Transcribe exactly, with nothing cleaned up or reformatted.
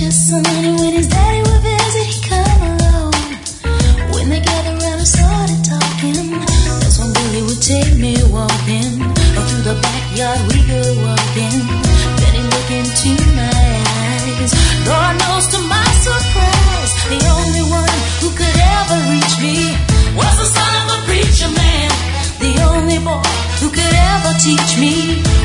precious son, and when his daddy would visit, he'd come along. When they gathered around and started talking, that's when Billy would take me walking. Through the backyard we go walking. Then he'd look into my eyes. Lord knows to my surprise, the only one who could ever reach me was the son of a preacher man. The only boy who could ever teach me